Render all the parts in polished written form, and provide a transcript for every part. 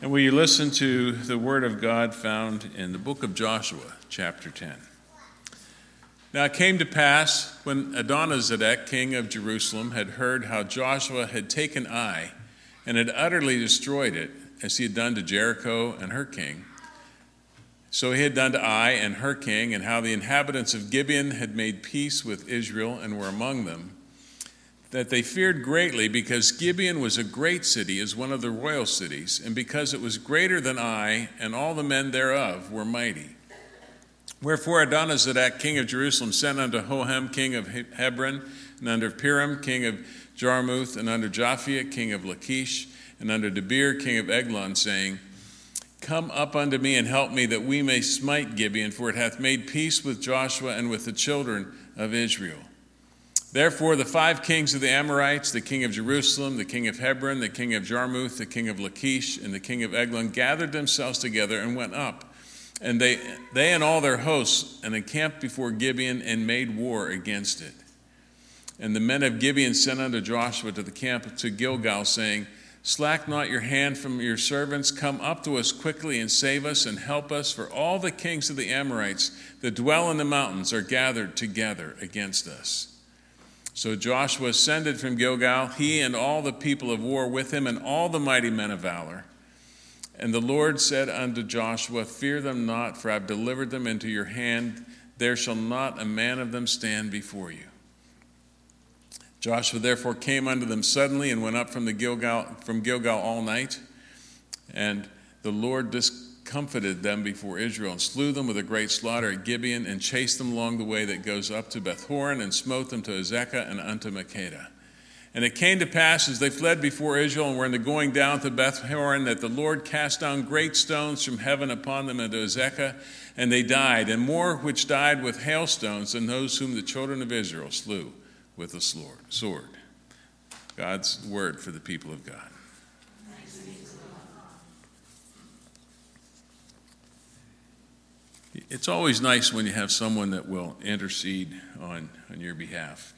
And will you listen to the word of God found in the book of Joshua, chapter 10. Now it came to pass, when Adonizedek, king of Jerusalem, had heard how Joshua had taken Ai and had utterly destroyed it, as he had done to Jericho and her king, so he had done to Ai and her king, and how the inhabitants of Gibeon had made peace with Israel and were among them, that they feared greatly, because Gibeon was a great city, as one of the royal cities, and because it was greater than Ai, and all the men thereof were mighty. Wherefore Adonizedek, king of Jerusalem, sent unto Hohem, king of Hebron, and unto Piram, king of Jarmuth, and unto Japhia, king of Lachish, and unto Debir, king of Eglon, saying, Come up unto me and help me, that we may smite Gibeon, for it hath made peace with Joshua and with the children of Israel. Therefore the 5 kings of the Amorites, the king of Jerusalem, the king of Hebron, the king of Jarmuth, the king of Lachish, and the king of Eglon gathered themselves together and went up. And they and all their hosts and encamped before Gibeon and made war against it. And the men of Gibeon sent unto Joshua to the camp to Gilgal, saying, Slack not your hand from your servants. Come up to us quickly and save us and help us, for all the kings of the Amorites that dwell in the mountains are gathered together against us. So Joshua ascended from Gilgal, he and all the people of war with him, and all the mighty men of valor. And the Lord said unto Joshua, Fear them not, for I have delivered them into your hand. There shall not a man of them stand before you. Joshua therefore came unto them suddenly, and went up from Gilgal all night. And the Lord discomfited them before Israel, and slew them with a great slaughter at Gibeon, and chased them along the way that goes up to Beth-horon, and smote them to Azekah and unto Makkedah. And it came to pass, as they fled before Israel, and were in the going down to Beth-horon, that the Lord cast down great stones from heaven upon them into Azekah, and they died, and more which died with hailstones than those whom the children of Israel slew with the sword. God's word for the people of God. It's always nice when you have someone that will intercede on your behalf.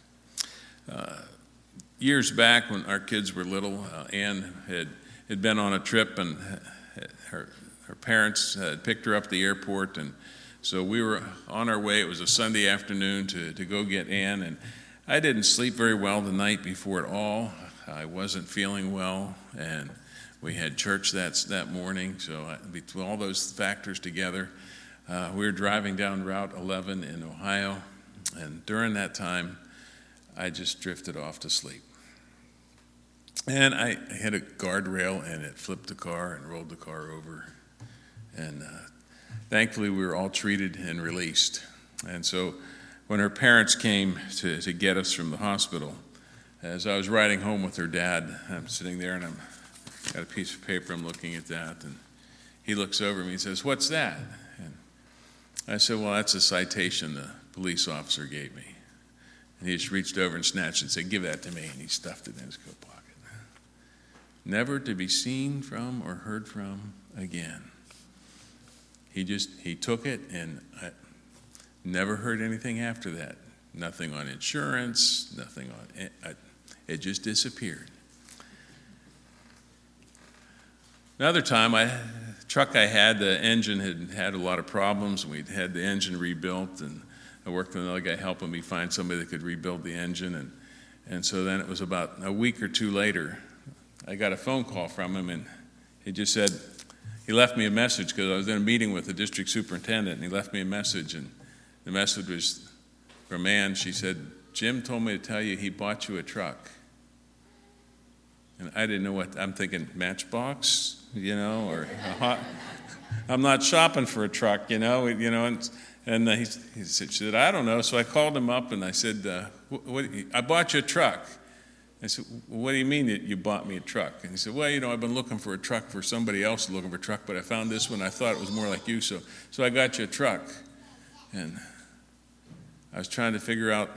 Years back, when our kids were little, Ann had been on a trip, and her parents had picked her up at the airport, and so we were on our way. It was a Sunday afternoon to go get Ann, and I didn't sleep very well the night before at all. I wasn't feeling well, and we had church that morning. So between all those factors together, we were driving down Route 11 in Ohio, and during that time, I just drifted off to sleep. And I hit a guardrail, and it flipped the car and rolled the car over. And thankfully, we were all treated and released. And so when her parents came to get us from the hospital, as I was riding home with her dad, I'm sitting there, and I've got a piece of paper, I'm looking at that, and he looks over at me and says, What's that? And I said, Well, that's a citation the police officer gave me. And he just reached over and snatched it and said, Give that to me, and he stuffed it in his coat pocket. Never to be seen from or heard from again. He took it, and I never heard anything after that. Nothing on insurance, nothing on it just disappeared. Another time, the truck I had, the engine had a lot of problems. We'd had the engine rebuilt, and I worked with another guy helping me find somebody that could rebuild the engine. And so then it was about a week or two later, I got a phone call from him, and he just said, he left me a message, because I was in a meeting with the district superintendent, and he left me a message, and the message was from Ann. She said, Jim told me to tell you he bought you a truck. And I didn't know what, I'm thinking Matchbox, or I'm not shopping for a truck, and he said, I don't know. So I called him up, and I said, I bought you a truck. I said, well, what do you mean that you bought me a truck? And he said, well, I've been looking for a truck for somebody else looking for a truck, but I found this one. I thought it was more like you, so I got you a truck. And I was trying to figure out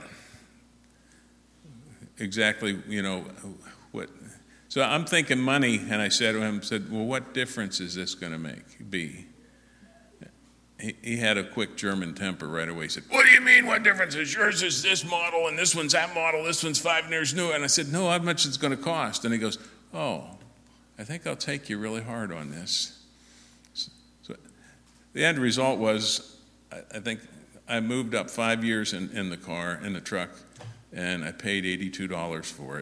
exactly, what. So I'm thinking money, and I said to him, well, what difference is this going to be? He had a quick German temper right away. He said, what do you mean, what difference is? Yours is this model, and this one's that model, this one's 5 years new. And I said, no, how much it's going to cost? And he goes, oh. I think I'll take you really hard on this. So the end result was, I think I moved up 5 years in the truck, and I paid $82 for it.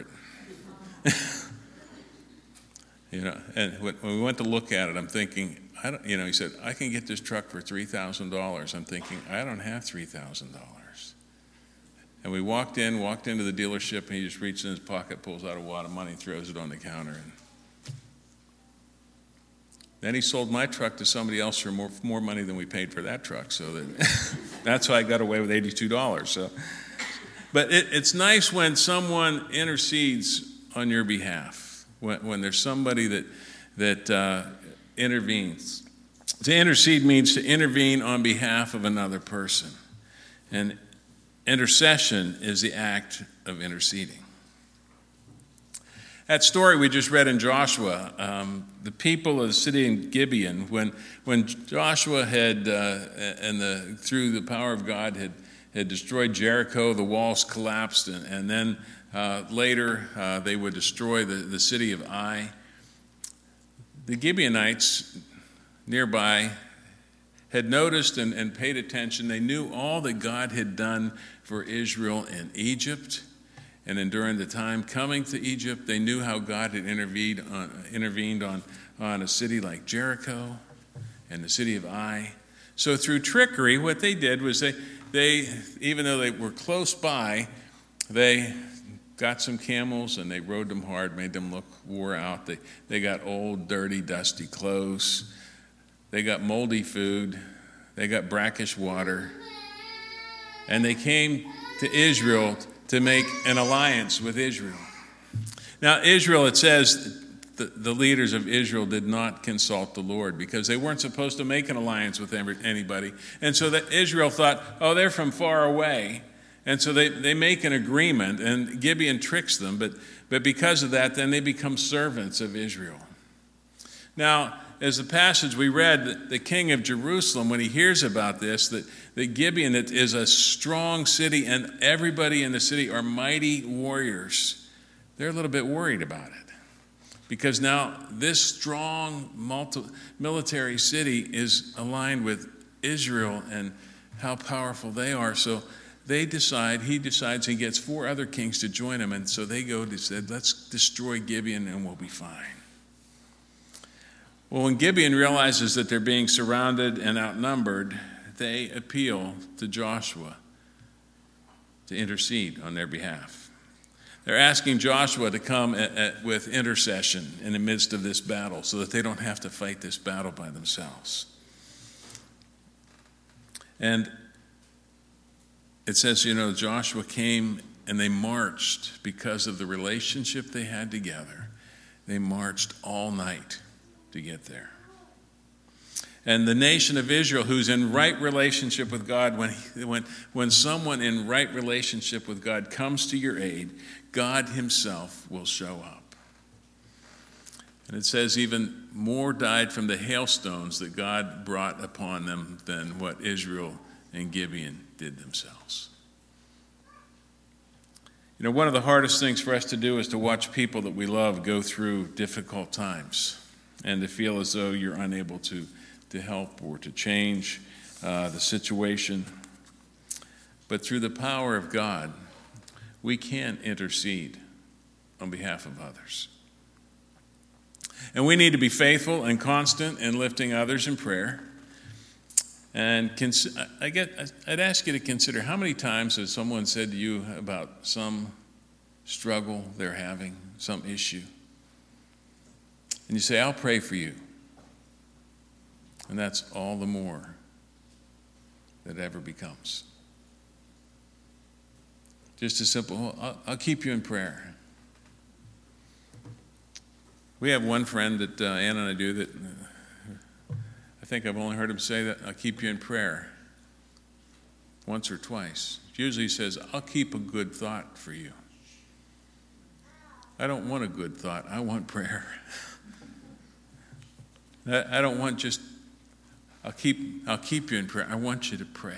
And when we went to look at it, I'm thinking, he said, I can get this truck for $3,000. I'm thinking, I don't have $3,000. And we walked into the dealership, and he just reaches in his pocket, pulls out a wad of money, throws it on the counter. And then he sold my truck to somebody else for more money than we paid for that truck. So that's how I got away with $82. So, but it's nice when someone intercedes on your behalf. When there's somebody that intervenes. To intercede means to intervene on behalf of another person. And intercession is the act of interceding. That story we just read in Joshua, the people of the city of Gibeon, when Joshua had, through the power of God, had destroyed Jericho, the walls collapsed, and then later, they would destroy the city of Ai. The Gibeonites nearby had noticed and paid attention. They knew all that God had done for Israel in Egypt. And then during the time coming to Egypt, they knew how God had intervened on a city like Jericho and the city of Ai. So through trickery, what they did was they even though they were close by, they got some camels and they rode them hard, made them look wore out. They got old, dirty, dusty clothes. They got moldy food. They got brackish water. And they came to Israel to make an alliance with Israel. Now, Israel, it says, the leaders of Israel did not consult the Lord because they weren't supposed to make an alliance with anybody. And so that Israel thought, oh, they're from far away. And so they make an agreement, and Gibeon tricks them, but because of that, then they become servants of Israel. Now, as the passage we read, the king of Jerusalem, when he hears about this, that Gibeon is a strong city and everybody in the city are mighty warriors, they're a little bit worried about it. Because now this strong military city is aligned with Israel and how powerful they are. So he decides he gets 4 other kings to join him, and so they said, let's destroy Gibeon and we'll be fine. Well, when Gibeon realizes that they're being surrounded and outnumbered, they appeal to Joshua to intercede on their behalf. They're asking Joshua to come with intercession in the midst of this battle so that they don't have to fight this battle by themselves. And it says, Joshua came and they marched because of the relationship they had together. They marched all night to get there. And the nation of Israel, who's in right relationship with God, when someone in right relationship with God comes to your aid, God himself will show up. And it says even more died from the hailstones that God brought upon them than what Israel and Gibeon did themselves. One of the hardest things for us to do is to watch people that we love go through difficult times and to feel as though you're unable to help or to change the situation. But through the power of God, we can intercede on behalf of others. And we need to be faithful and constant in lifting others in prayer. And I'd ask you to consider, how many times has someone said to you about some struggle they're having, some issue? And you say, I'll pray for you. And that's all the more that ever becomes. Just a simple, I'll keep you in prayer. We have one friend that Ann and I do that I think I've only heard him say that, I'll keep you in prayer, once or twice. Usually he says, I'll keep a good thought for you. I don't want a good thought, I want prayer. I don't want just, I'll keep you in prayer. I want you to pray.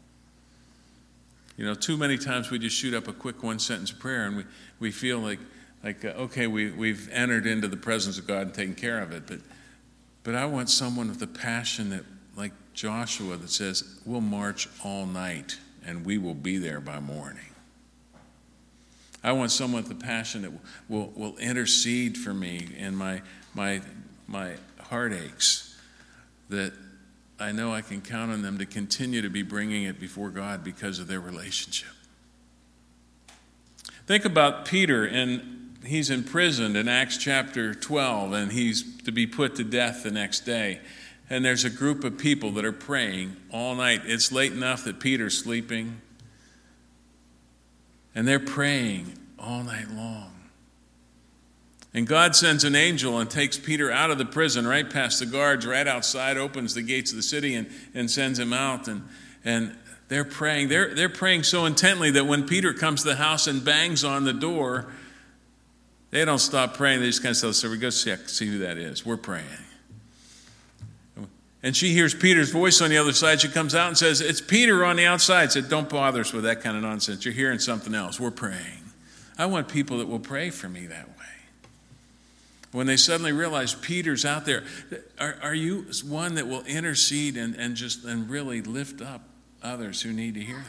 Too many times we just shoot up a quick one-sentence prayer and we feel like, okay, we've entered into the presence of God and taken care of it, but I want someone with a passion that, like Joshua, that says, we'll march all night and we will be there by morning. I want someone with a passion that will intercede for me in my heartaches, that I know I can count on them to continue to be bringing it before God because of their relationship. Think about Peter, and he's imprisoned in Acts chapter 12, and he's to be put to death the next day. And there's a group of people that are praying all night. It's late enough that Peter's sleeping, and they're praying all night long. And God sends an angel and takes Peter out of the prison, right past the guards, right outside, opens the gates of the city and sends him out. And they're praying. They're praying so intently that when Peter comes to the house and bangs on the door, they don't stop praying. They just kind of say, so we go see who that is. We're praying. And she hears Peter's voice on the other side. She comes out and says, it's Peter on the outside. Said, don't bother us with that kind of nonsense. You're hearing something else. We're praying. I want people that will pray for me that way. When they suddenly realize Peter's out there, are you one that will intercede and really lift up others who need to hear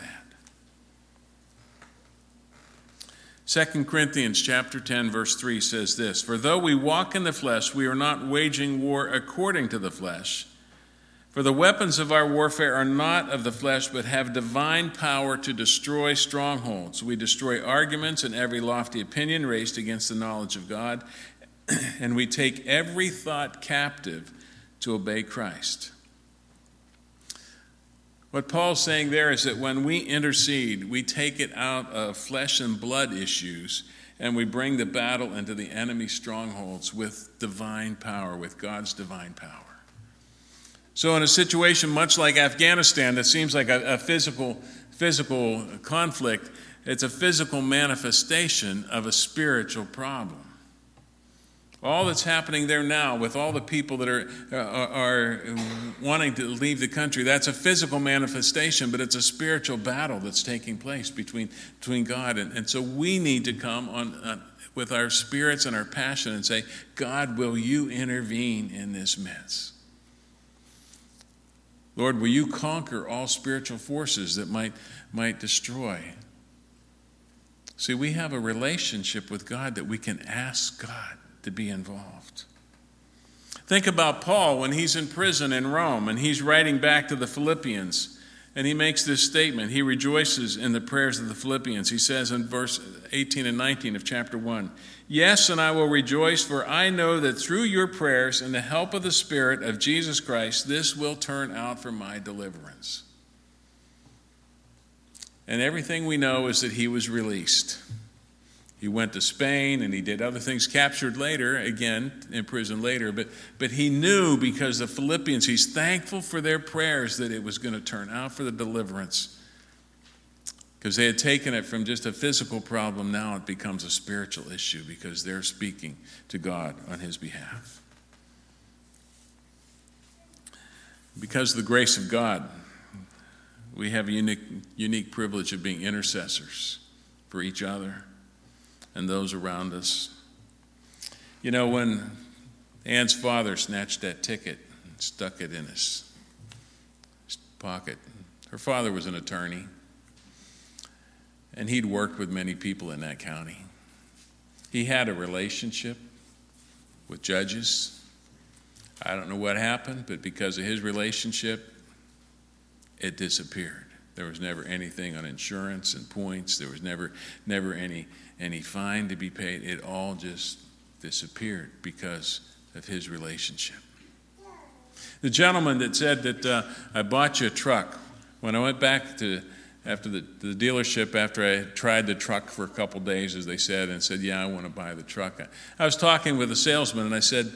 that? 2 Corinthians chapter 10, verse 3 says this, for though we walk in the flesh, we are not waging war according to the flesh. For the weapons of our warfare are not of the flesh, but have divine power to destroy strongholds. We destroy arguments and every lofty opinion raised against the knowledge of God, and we take every thought captive to obey Christ. What Paul's saying there is that when we intercede, we take it out of flesh and blood issues, and we bring the battle into the enemy's strongholds with divine power, with God's divine power. So in a situation much like Afghanistan that seems like a physical conflict, it's a physical manifestation of a spiritual problem. All that's happening there now with all the people that are wanting to leave the country, that's a physical manifestation, but it's a spiritual battle that's taking place between God. And so we need to come on with our spirits and our passion and say, God, will you intervene in this midst? Lord, will you conquer all spiritual forces that might destroy? See, we have a relationship with God that we can ask God to be involved. Think about Paul when he's in prison in Rome and he's writing back to the Philippians, and he makes this statement. He rejoices in the prayers of the Philippians. He says in verse 18 and 19 of chapter 1, yes, and I will rejoice, for I know that through your prayers and the help of the Spirit of Jesus Christ, this will turn out for my deliverance. And everything we know is that he was released. He went to Spain and he did other things, captured later, again, in prison later. But he knew, because the Philippians, he's thankful for their prayers, that it was going to turn out for the deliverance. Because they had taken it from just a physical problem, now it becomes a spiritual issue because they're speaking to God on his behalf. Because of the grace of God, we have a unique privilege of being intercessors for each other and those around us. You know, when Ann's father snatched that ticket and stuck it in his pocket, her father was an attorney, and he'd worked with many people in that county. He had a relationship with judges. I don't know what happened, but because of his relationship, it disappeared. There was never anything on insurance and points. There was never any fine to be paid. It all just disappeared because of his relationship. The gentleman that said that I bought you a truck, when I went back after the dealership, after I tried the truck for a couple days, as they said, and said, yeah, I want to buy the truck. I was talking with a salesman, and I said,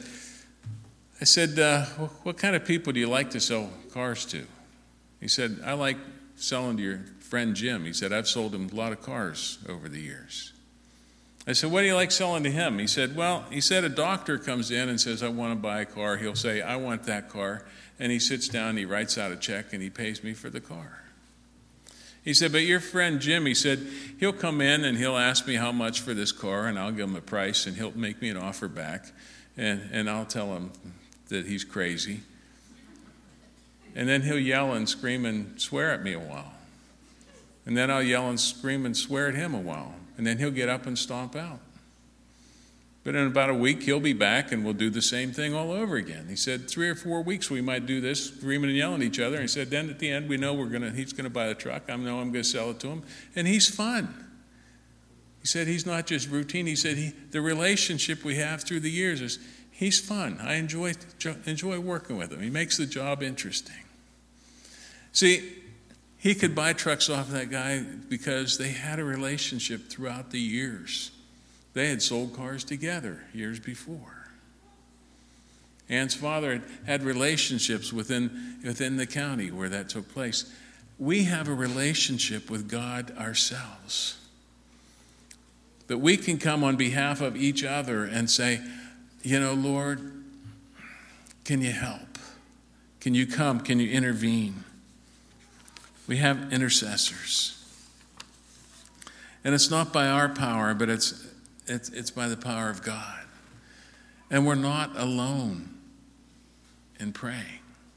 what kind of people do you like to sell cars to? He said, I like selling to your friend Jim. He said, I've sold him a lot of cars over the years. I said, what do you like selling to him? He said, a doctor comes in and says, I want to buy a car. He'll say, I want that car. And he sits down, he writes out a check, and he pays me for the car. He said, but your friend Jim, he said, he'll come in and he'll ask me how much for this car, and I'll give him a price, and he'll make me an offer back, and I'll tell him that he's crazy. And then he'll yell and scream and swear at me a while. And then I'll yell and scream and swear at him a while. And then he'll get up and stomp out. But in about a week, he'll be back and we'll do the same thing all over again. He said 3 or 4 weeks we might do this, screaming and yelling at each other. And he said, then at the end, we know he's going to buy the truck. I know I'm going to sell it to him. And he's fun. He said he's not just routine. He said the relationship we have through the years is he's fun. I enjoy working with him. He makes the job interesting. See, he could buy trucks off that guy because they had a relationship throughout the years. They had sold cars together years before. Ann's father had relationships within the county where that took place. We have a relationship with God ourselves. That we can come on behalf of each other and say, Lord, can you help? Can you come? Can you intervene? We have intercessors. And it's not by our power, but it's by the power of God. And we're not alone in praying.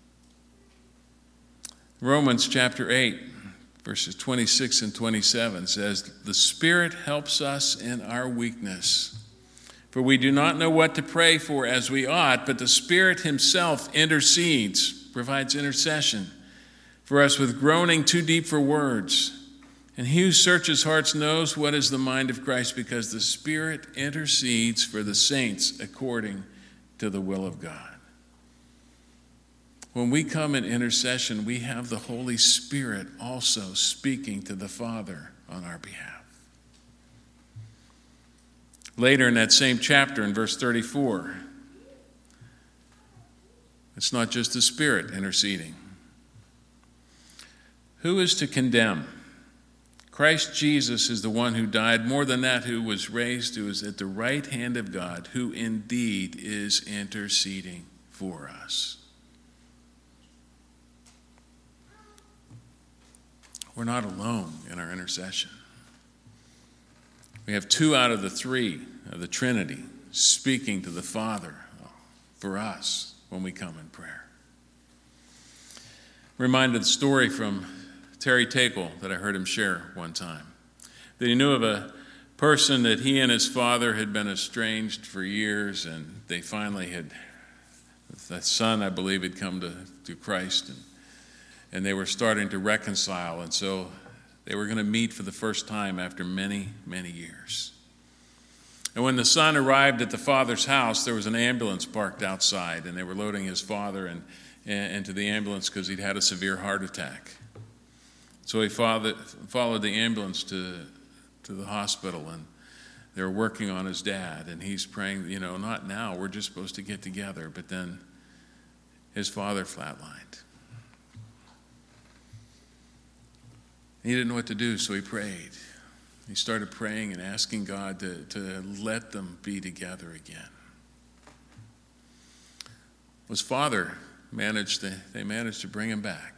Romans chapter 8, verses 26 and 27 says, the Spirit helps us in our weakness. For we do not know what to pray for as we ought, but the Spirit himself intercedes, provides intercession for us with groaning too deep for words. And he who searches hearts knows what is the mind of Christ, because the Spirit intercedes for the saints according to the will of God. When we come in intercession, we have the Holy Spirit also speaking to the Father on our behalf. Later in that same chapter, in verse 34, it's not just the Spirit interceding. Who is to condemn? Christ Jesus is the one who died, more than that, who was raised, who is at the right hand of God, who indeed is interceding for us. We're not alone in our intercession. We have 2 out of the 3 of the Trinity speaking to the Father for us when we come in prayer. Reminded the story from Terry Takel that I heard him share one time. That he knew of a person that he and his father had been estranged for years, and they finally that son, I believe, had come to Christ, and they were starting to reconcile, and so they were going to meet for the first time after many, many years. And when the son arrived at the father's house, there was an ambulance parked outside, and they were loading his father into the ambulance because he'd had a severe heart attack. So he followed the ambulance to the hospital, and they were working on his dad, and he's praying, not now, we're just supposed to get together. But then his father flatlined. He didn't know what to do, so he prayed. He started praying and asking God to let them be together again. His father managed to bring him back.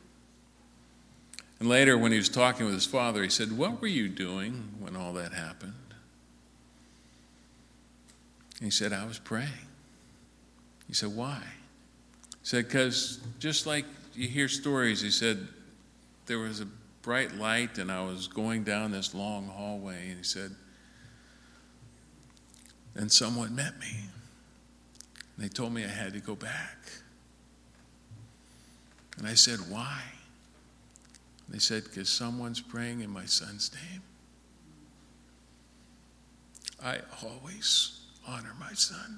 And later, when he was talking with his father, he said, what were you doing when all that happened? And he said, I was praying. He said, why? He said, because just like you hear stories, he said, there was a bright light and I was going down this long hallway, and he said, and someone met me. And they told me I had to go back. And I said, why? They said, because someone's praying in my son's name. I always honor my son.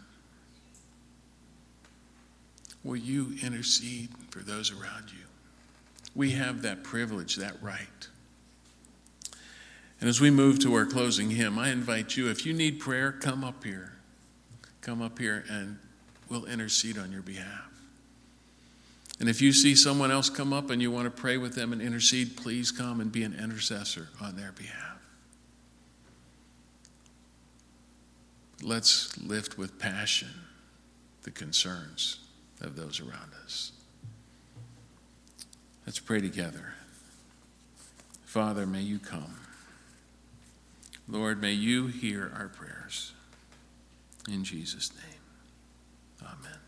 Will you intercede for those around you? We have that privilege, that right. And as we move to our closing hymn, I invite you, if you need prayer, come up here. Come up here and we'll intercede on your behalf. And if you see someone else come up and you want to pray with them and intercede, please come and be an intercessor on their behalf. Let's lift with passion the concerns of those around us. Let's pray together. Father, may you come. Lord, may you hear our prayers. In Jesus' name, amen.